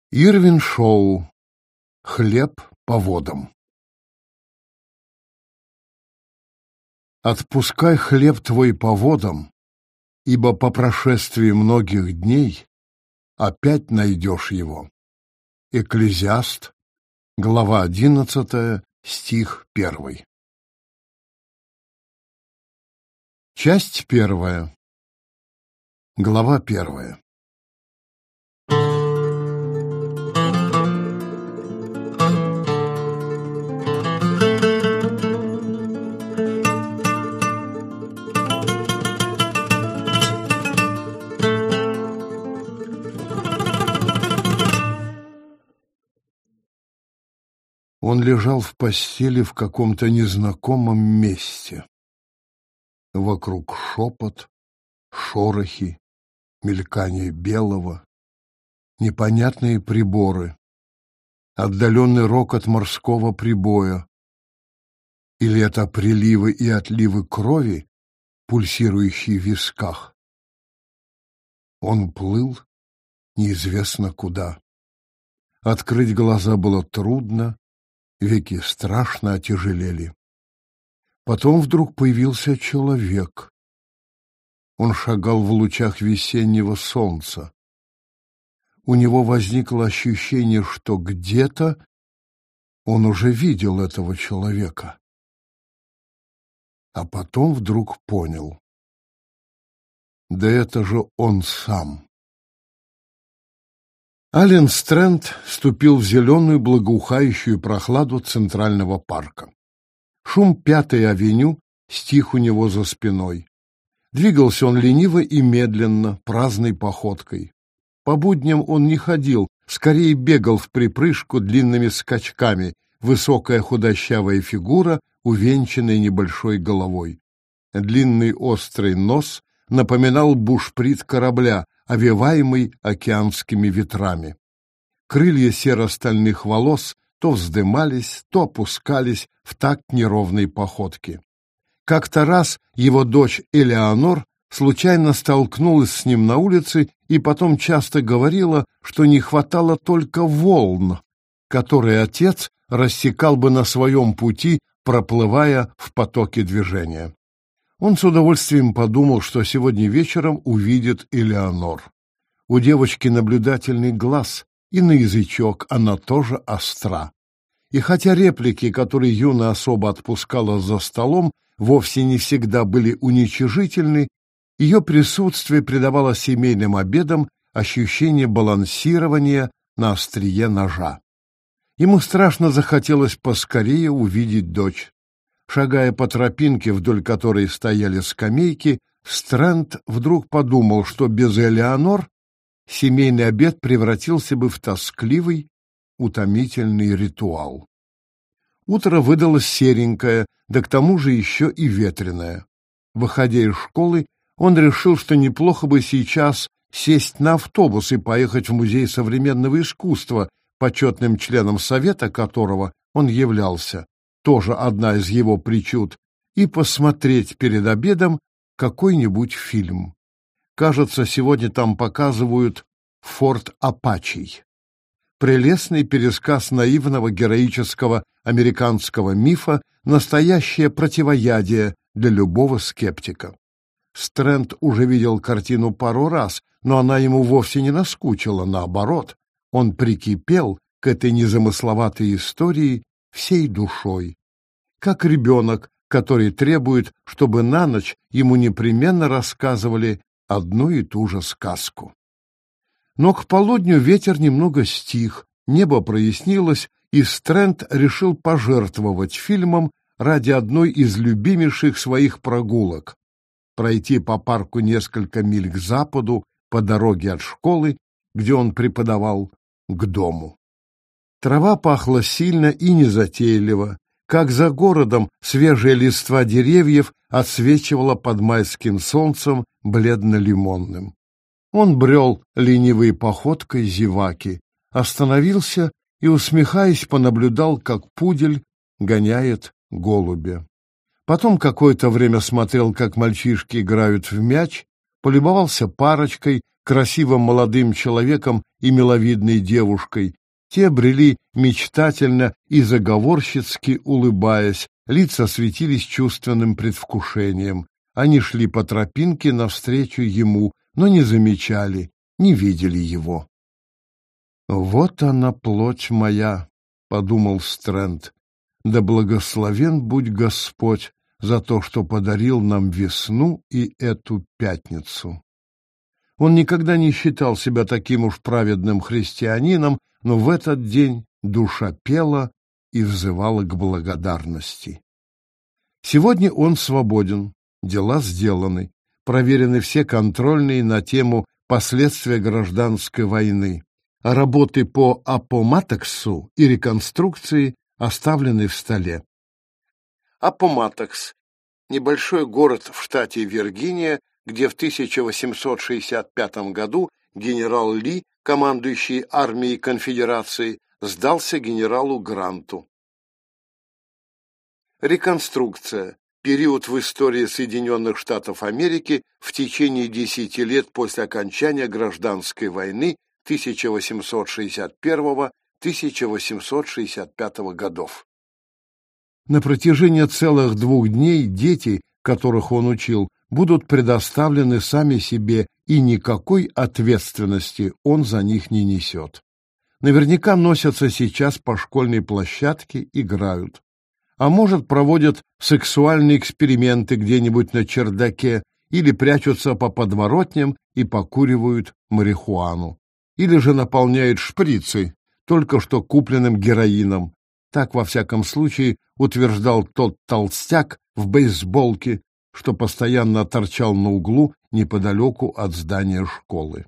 Ирвин Шоу. Хлеб по водам. Отпускай хлеб твой по водам, ибо по прошествии многих дней опять найдешь его. Экклезиаст, глава 11, стих 1. Часть 1. Глава 1. Он лежал в постели в каком-то незнакомом месте. Вокруг шепот, шорохи, мелькание белого, непонятные приборы, отдаленный рокот морского прибоя. Или это приливы и отливы крови, пульсирующие в висках? Он плыл неизвестно куда. Открыть глаза было трудно, веки страшно отяжелели. Потом вдруг появился человек. Он шагал в лучах весеннего солнца. У него возникло ощущение, что где-то он уже видел этого человека. А потом вдруг понял. Да это же он сам. Ален Стрэнд ступил в зеленую благоухающую прохладу Центрального парка. Шум Пятой авеню стих у него за спиной. Двигался он лениво и медленно, праздной походкой. По будням он не ходил, скорее бегал вприпрыжку длинными скачками, высокая худощавая фигура, увенчанная небольшой головой. Длинный острый нос напоминал бушприт корабля, овеваемый океанскими ветрами. Крылья серо-стальных волос то вздымались, то опускались в такт неровной походки. Как-то раз его дочь Элеонор случайно столкнулась с ним на улице и потом часто говорила, что не хватало только волн, которые отец рассекал бы на своем пути, проплывая в потоке движения. Он с удовольствием подумал, что сегодня вечером увидит Элеонор. У девочки наблюдательный глаз, и на язычок она тоже остра. И хотя реплики, которые юная особа отпускала за столом, вовсе не всегда были уничижительны, ее присутствие придавало семейным обедам ощущение балансирования на острие ножа. Ему страшно захотелось поскорее увидеть дочь. Шагая по тропинке, вдоль которой стояли скамейки, Стрэнд вдруг подумал, что без Элеонор семейный обед превратился бы в тоскливый, утомительный ритуал. Утро выдалось серенькое, да к тому же еще и ветреное. Выходя из школы, он решил, что неплохо бы сейчас сесть на автобус и поехать в Музей современного искусства, почетным членом совета которого он являлся, тоже одна из его причуд, и посмотреть перед обедом какой-нибудь фильм. Кажется, сегодня там показывают «Форт Апачей». Прелестный пересказ наивного героического американского мифа, настоящее противоядие для любого скептика. Стрэнд уже видел картину пару раз, но она ему вовсе не наскучила, наоборот. Он прикипел к этой незамысловатой истории всей душой. Как ребенок, который требует, чтобы на ночь ему непременно рассказывали одну и ту же сказку. Но к полудню ветер немного стих, небо прояснилось, и Стрэнд решил пожертвовать фильмом ради одной из любимейших своих прогулок — пройти по парку несколько миль к западу, по дороге от школы, где он преподавал, к дому. Трава пахла сильно и незатейливо, как за городом свежая листва деревьев отсвечивала под майским солнцем бледно-лимонным. Он брел ленивой походкой зеваки, остановился и, усмехаясь, понаблюдал, как пудель гоняет голубя. Потом какое-то время смотрел, как мальчишки играют в мяч, полюбовался парочкой, красивым молодым человеком и миловидной девушкой. Те брели мечтательно и заговорщицки улыбаясь, лица светились чувственным предвкушением. Они шли по тропинке навстречу ему, но не замечали, не видели его. «Вот она, плоть моя», — подумал Стрэнд, — «да благословен будь Господь за то, что подарил нам весну и эту пятницу». Он никогда не считал себя таким уж праведным христианином, но в этот день душа пела и взывала к благодарности. Сегодня он свободен, дела сделаны, проверены все контрольные на тему последствия гражданской войны, а работы по Аппоматоксу и реконструкции оставлены в столе. Аппоматокс – небольшой город в штате Виргиния, где в 1865 году генерал Ли, командующий армией конфедерации, сдался генералу Гранту. Реконструкция – период в истории Соединенных Штатов Америки в течение 10 лет после окончания гражданской войны 1861-1865 годов. На протяжении целых 2 дней дети, которых он учил, будут предоставлены сами себе, и никакой ответственности он за них не несет. Наверняка носятся сейчас по школьной площадке, играют. А может, проводят сексуальные эксперименты где-нибудь на чердаке или прячутся по подворотням и покуривают марихуану. Или же наполняют шприцы только что купленным героином. Так, во всяком случае, утверждал тот толстяк в бейсболке, что постоянно торчал на углу неподалеку от здания школы.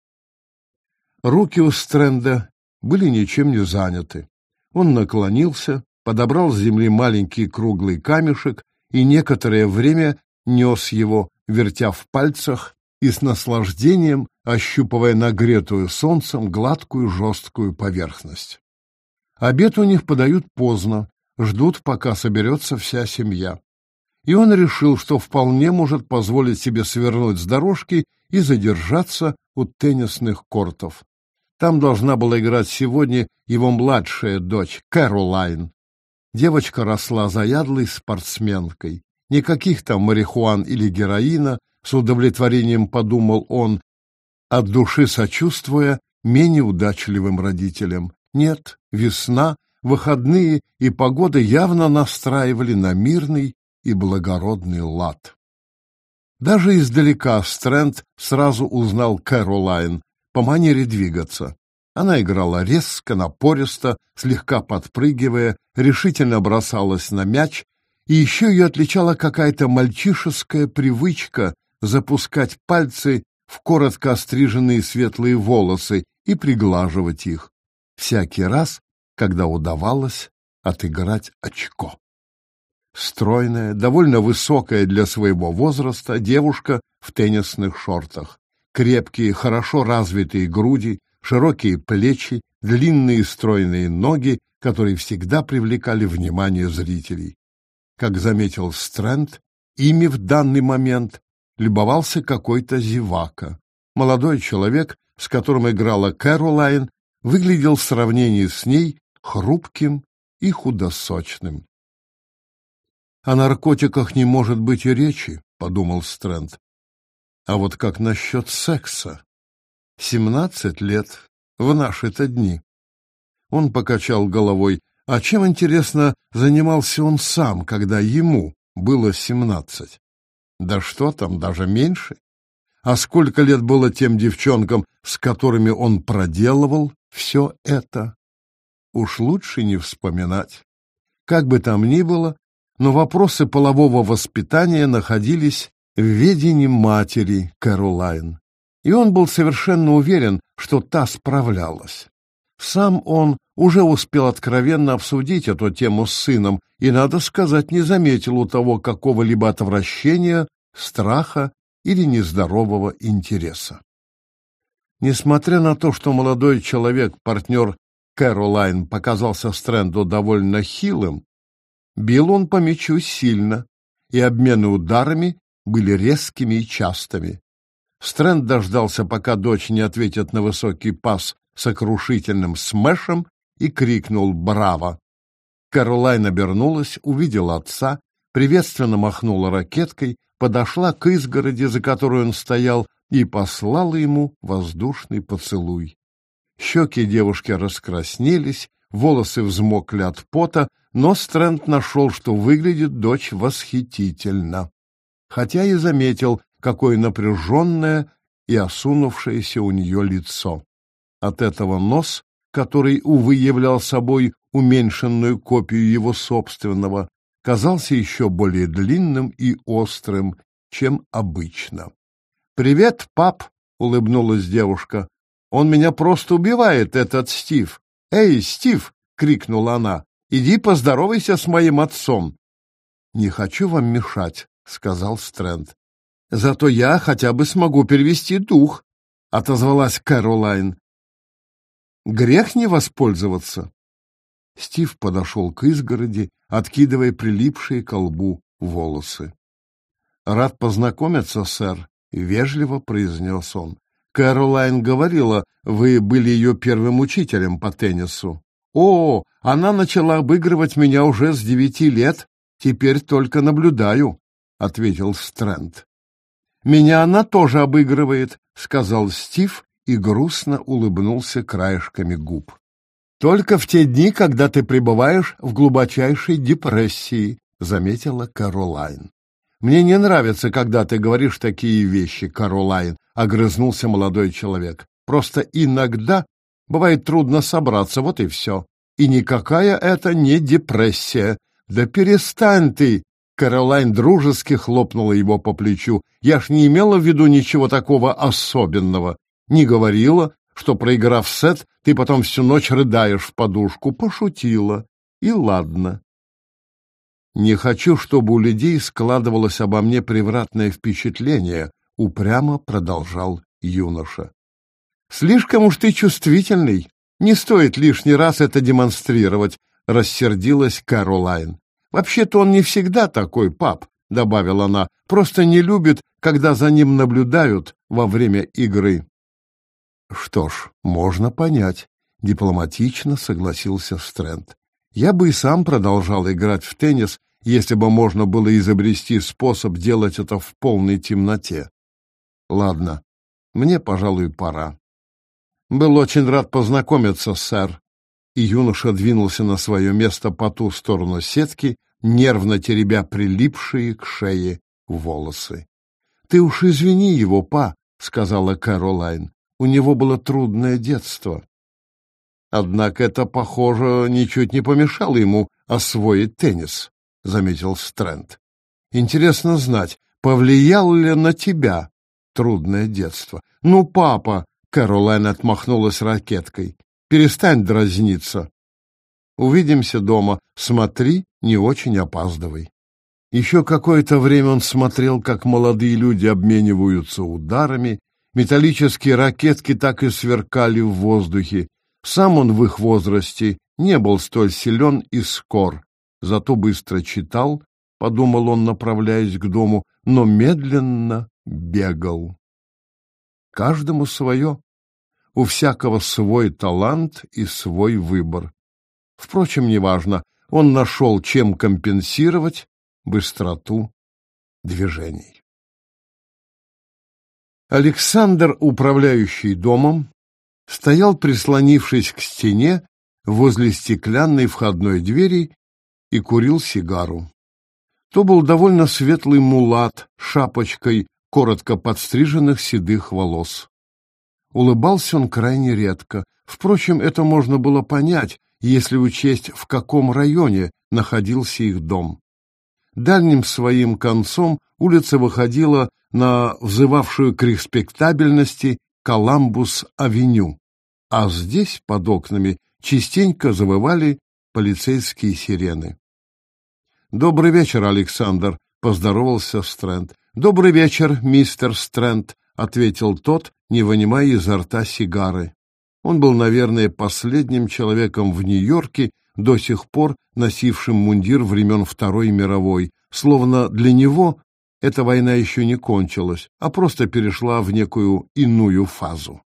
Руки у Стрэнда были ничем не заняты. Он наклонился, подобрал с земли маленький круглый камешек и некоторое время нес его, вертя в пальцах и с наслаждением ощупывая нагретую солнцем гладкую жесткую поверхность. Обед у них подают поздно, ждут, пока соберется вся семья. И он решил, что вполне может позволить себе свернуть с дорожки и задержаться у теннисных кортов. Там должна была играть сегодня его младшая дочь, Кэролайн. Девочка росла заядлой спортсменкой. Никаких там марихуан или героина, с удовлетворением подумал он, от души сочувствуя менее удачливым родителям. Нет, весна, выходные и погода явно настраивали на мирный и благородный лад. Даже издалека Стрэнд сразу узнал Кэролайн по манере двигаться. Она играла резко, напористо, слегка подпрыгивая, решительно бросалась на мяч, и еще ее отличала какая-то мальчишеская привычка запускать пальцы в коротко остриженные светлые волосы и приглаживать их всякий раз, когда удавалось отыграть очко. Стройная, довольно высокая для своего возраста девушка в теннисных шортах. Крепкие, хорошо развитые груди, широкие плечи, длинные стройные ноги, которые всегда привлекали внимание зрителей. Как заметил Стрэнд, ими в данный момент любовался какой-то зевака. Молодой человек, с которым играла Кэролайн, выглядел в сравнении с ней хрупким и худосочным. «О наркотиках не может быть и речи», — подумал Стрэнд. «А вот как насчет секса? 17 лет, в наши-то дни». Он покачал головой. А чем, интересно, занимался он сам, когда ему было 17? Да что там, даже меньше. А сколько лет было тем девчонкам, с которыми он проделывал все это? Уж лучше не вспоминать. Как бы там ни было, но вопросы полового воспитания находились в ведении матери Кэролайн, и он был совершенно уверен, что та справлялась. Сам он уже успел откровенно обсудить эту тему с сыном и, надо сказать, не заметил у того какого-либо отвращения, страха или нездорового интереса. Несмотря на то, что молодой человек, партнер Кэролайн, показался Стрэнду довольно хилым, бил он по мячу сильно, и обмены ударами были резкими и частыми. Стрэнд дождался, пока дочь не ответит на высокий пас сокрушительным смешем, и крикнул «Браво!». Кэролайн обернулась, увидела отца, приветственно махнула ракеткой, подошла к изгороди, за которой он стоял, и послала ему воздушный поцелуй. Щеки девушки раскраснелись, волосы взмокли от пота, но Стрэнд нашел, что выглядит дочь восхитительно, хотя и заметил, какое напряженное и осунувшееся у нее лицо. От этого нос, который, увы, являл собой уменьшенную копию его собственного, казался еще более длинным и острым, чем обычно. «Привет, пап!» — улыбнулась девушка. «Он меня просто убивает, этот Стив!» «Эй, Стив!» — крикнула она. «Иди поздоровайся с моим отцом!» «Не хочу вам мешать», — сказал Стрэнд. «Зато я хотя бы смогу перевести дух», — отозвалась Кэролайн. «Грех не воспользоваться». Стив подошел к изгороди, откидывая прилипшие к лбу волосы. «Рад познакомиться, сэр», — вежливо произнес он. «Кэролайн говорила, вы были ее первым учителем по теннису». «О, она начала обыгрывать меня уже с 9 лет. Теперь только наблюдаю», — ответил Стрэнд. «Меня она тоже обыгрывает», — сказал Стив и грустно улыбнулся краешками губ. «Только в те дни, когда ты пребываешь в глубочайшей депрессии», — заметила Кэролайн. «Мне не нравится, когда ты говоришь такие вещи, Кэролайн», — огрызнулся молодой человек. «Просто иногда бывает трудно собраться, вот и все. И никакая это не депрессия». «Да перестань ты!» — Кэролайн дружески хлопнула его по плечу. «Я ж не имела в виду ничего такого особенного. Не говорила, что, проиграв сет, ты потом всю ночь рыдаешь в подушку. Пошутила. И ладно». «Не хочу, чтобы у людей складывалось обо мне превратное впечатление», — упрямо продолжал юноша. «Слишком уж ты чувствительный. Не стоит лишний раз это демонстрировать», — рассердилась Кэролайн. «Вообще-то он не всегда такой, пап», — добавила она, — «просто не любит, когда за ним наблюдают во время игры». «Что ж, можно понять», — дипломатично согласился Стрэнд. «Я бы и сам продолжал играть в теннис, если бы можно было изобрести способ делать это в полной темноте. Ладно, мне, пожалуй, пора. Был очень рад познакомиться, сэр». И юноша двинулся на свое место по ту сторону сетки, нервно теребя прилипшие к шее волосы. «Ты уж извини его, па», — сказала Кэролайн. «У него было трудное детство». «Однако это, похоже, ничуть не помешало ему освоить теннис», — заметил Стрэнд. «Интересно знать, повлияло ли на тебя трудное детство?» «Ну, папа», — Кэролайн отмахнулась ракеткой, — «перестань дразниться. Увидимся дома. Смотри, не очень опаздывай». Еще какое-то время он смотрел, как молодые люди обмениваются ударами, металлические ракетки так и сверкали в воздухе. Сам он в их возрасте не был столь силен и скор, зато быстро читал, подумал он, направляясь к дому, но медленно бегал. Каждому свое. У всякого свой талант и свой выбор. Впрочем, неважно, он нашел, чем компенсировать быстроту движений. Александр, управляющий домом, стоял, прислонившись к стене возле стеклянной входной двери, и курил сигару. То был довольно светлый мулат с шапочкой коротко подстриженных седых волос. Улыбался он крайне редко. Впрочем, это можно было понять, если учесть, в каком районе находился их дом. Дальним своим концом улица выходила на взывавшую к респектабельности Коламбус-авеню, а здесь, под окнами, частенько завывали полицейские сирены. «Добрый вечер, Александр», — поздоровался Стрэнд. «Добрый вечер, мистер Стрэнд», — ответил тот, не вынимая изо рта сигары. Он был, наверное, последним человеком в Нью-Йорке, до сих пор носившим мундир времен Второй мировой, словно для него эта война еще не кончилась, а просто перешла в некую иную фазу.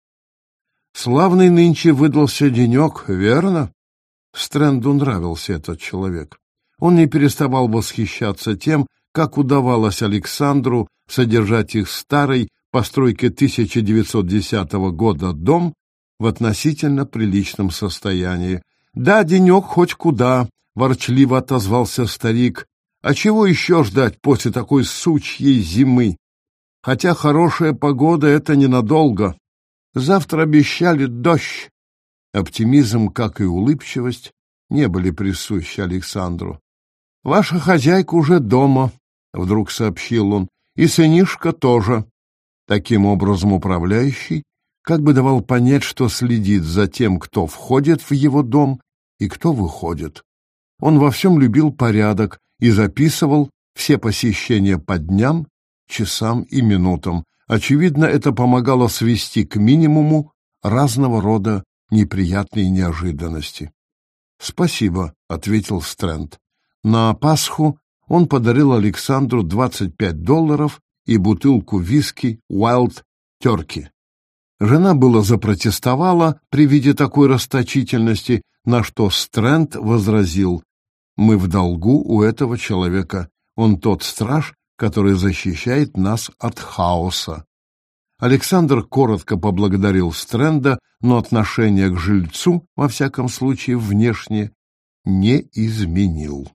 «Славный нынче выдался денек, верно?» Стрэнду нравился этот человек. Он не переставал восхищаться тем, как удавалось Александру содержать их старый, постройки 1910 года дом в относительно приличном состоянии. «Да, денек хоть куда», — ворчливо отозвался старик. «А чего еще ждать после такой сучьей зимы? Хотя хорошая погода — это ненадолго. Завтра обещали дождь». Оптимизм, как и улыбчивость, не были присущи Александру. «Ваша хозяйка уже дома», — вдруг сообщил он, — «и сынишка тоже». Таким образом, управляющий как бы давал понять, что следит за тем, кто входит в его дом и кто выходит. Он во всем любил порядок и записывал все посещения по дням, часам и минутам. Очевидно, это помогало свести к минимуму разного рода неприятные неожиданности. «Спасибо», — ответил Стрэнд. На Пасху он подарил Александру $25 и бутылку виски Wild Turkey. Жена было запротестовала при виде такой расточительности, на что Стрэнд возразил: «Мы в долгу у этого человека. Он тот страж, который защищает нас от хаоса». Александр коротко поблагодарил Стрэнда, но отношение к жильцу, во всяком случае внешне, не изменил.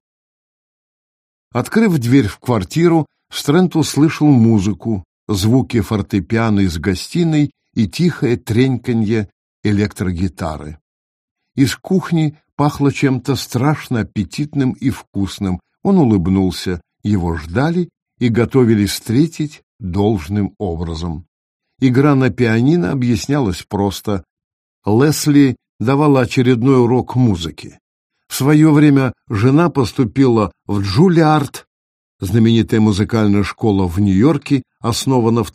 Открыв дверь в квартиру, Стрэнд услышал музыку, звуки фортепиано из гостиной и тихое треньканье электрогитары. Из кухни пахло чем-то страшно аппетитным и вкусным. Он улыбнулся, его ждали и готовились встретить должным образом. Игра на пианино объяснялась просто. Лесли давала очередной урок музыки. В свое время жена поступила в Джулиард, знаменитая музыкальная школа в Нью-Йорке, основана в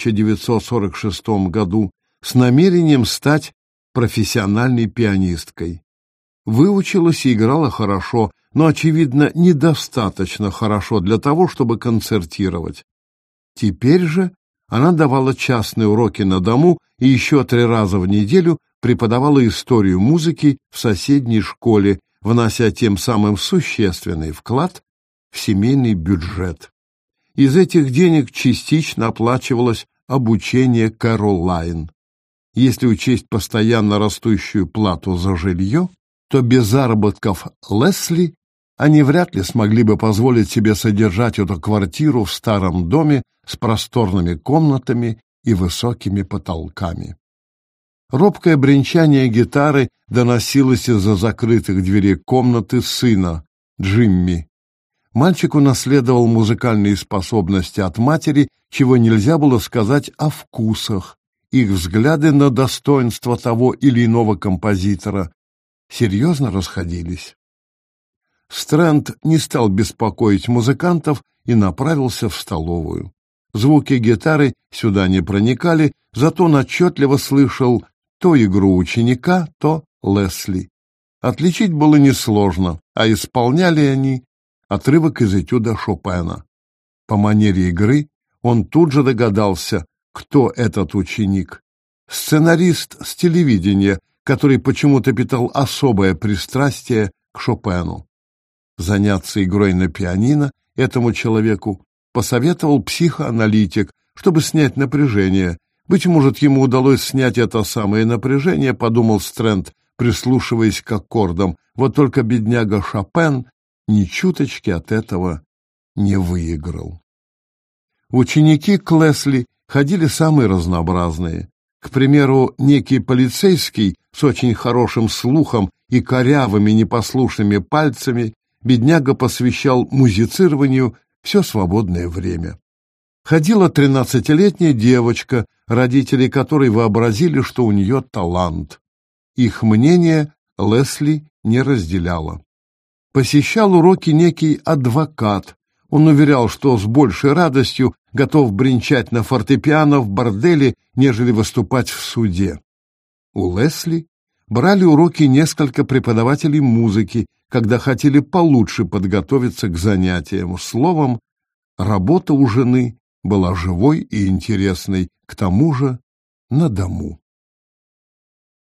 1946 году, с намерением стать профессиональной пианисткой. Выучилась и играла хорошо, но, очевидно, недостаточно хорошо для того, чтобы концертировать. Теперь же она давала частные уроки на дому и еще 3 раза в неделю преподавала историю музыки в соседней школе, внося тем самым существенный вклад в семейный бюджет. Из этих денег частично оплачивалось обучение Кэролайн. Если учесть постоянно растущую плату за жилье, то без заработков Лесли они вряд ли смогли бы позволить себе содержать эту квартиру в старом доме с просторными комнатами и высокими потолками. Робкое бренчание гитары доносилось из-за закрытых дверей комнаты сына, Джимми. Мальчик унаследовал музыкальные способности от матери, чего нельзя было сказать о вкусах. Их взгляды на достоинство того или иного композитора серьезно расходились. Стрэнд не стал беспокоить музыкантов и направился в столовую. Звуки гитары сюда не проникали, зато он отчетливо слышал то игру ученика, то Лесли. Отличить было несложно, а исполняли они отрывок из этюда Шопена. По манере игры он тут же догадался, кто этот ученик. Сценарист с телевидения, который почему-то питал особое пристрастие к Шопену. Заняться игрой на пианино этому человеку посоветовал психоаналитик, чтобы снять напряжение. Быть может, ему удалось снять это самое напряжение, подумал Стрэнд, прислушиваясь к аккордам. Вот только бедняга Шопен ни чуточки от этого не выиграл. Ученики к Лесли ходили самые разнообразные. К примеру, некий полицейский с очень хорошим слухом и корявыми непослушными пальцами бедняга посвящал музицированию все свободное время. Ходила 13-летняя девочка, родители которой вообразили, что у нее талант. Их мнение Лесли не разделяла. Посещал уроки некий адвокат. Он уверял, что с большей радостью готов бренчать на фортепиано в борделе, нежели выступать в суде. У Лесли брали уроки несколько преподавателей музыки, когда хотели получше подготовиться к занятиям. Словом, Работа у жены была живой и интересной, к тому же на дому.